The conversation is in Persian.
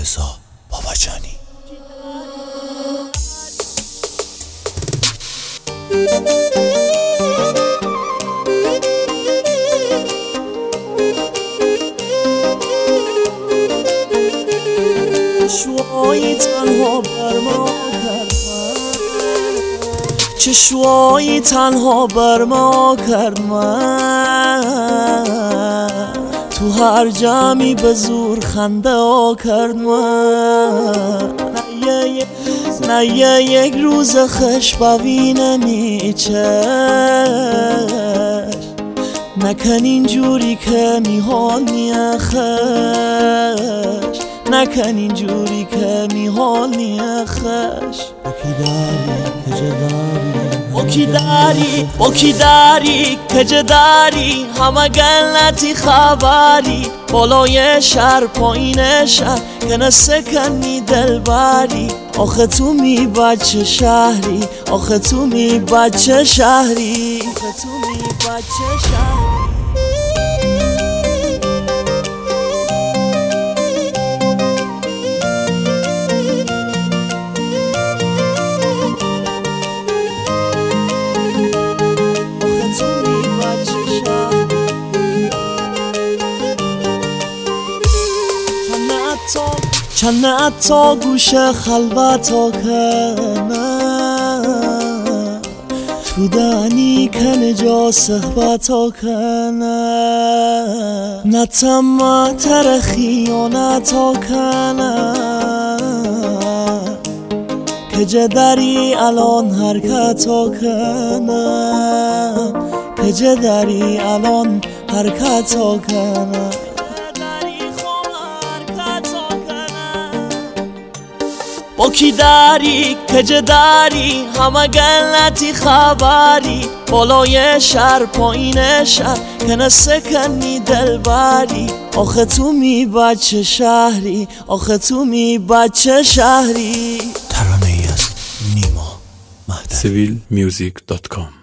رضا باباجانی. چشوایی تنها بر ما کرد من، چشوایی تنها بر ما کرد من، تو هر جمعی به زور خنده ها کرد من. نه یک روز خش ببینه میچه، نکن اینجوری که میحال خش، نکن اینجوری که میحال خش. با کی داری کجا داری، همه گلتی خبری، بالای شهر پایین شهر کنه سکنی دل بری. آخه تو می بچه شهری، آخه تو می بچه شهری، آخه تو می بچه شهری. چند تا گوش خلوتا کنه، تو دنی کنه جا صحبتا کنه، نتم تر خیانتا کنه، کجا داری الان حرکتا کنه، کجا داری الان حرکتا کنه. با کی داری کجا داری، همه گلتی خبری، بالای شهر پایین شهر کنه سکنی دل بری. آخه تو می بچه شهری، آخه تو می بچه شهری. ترانه‌ای از نیما مهدوی. civilmusic.com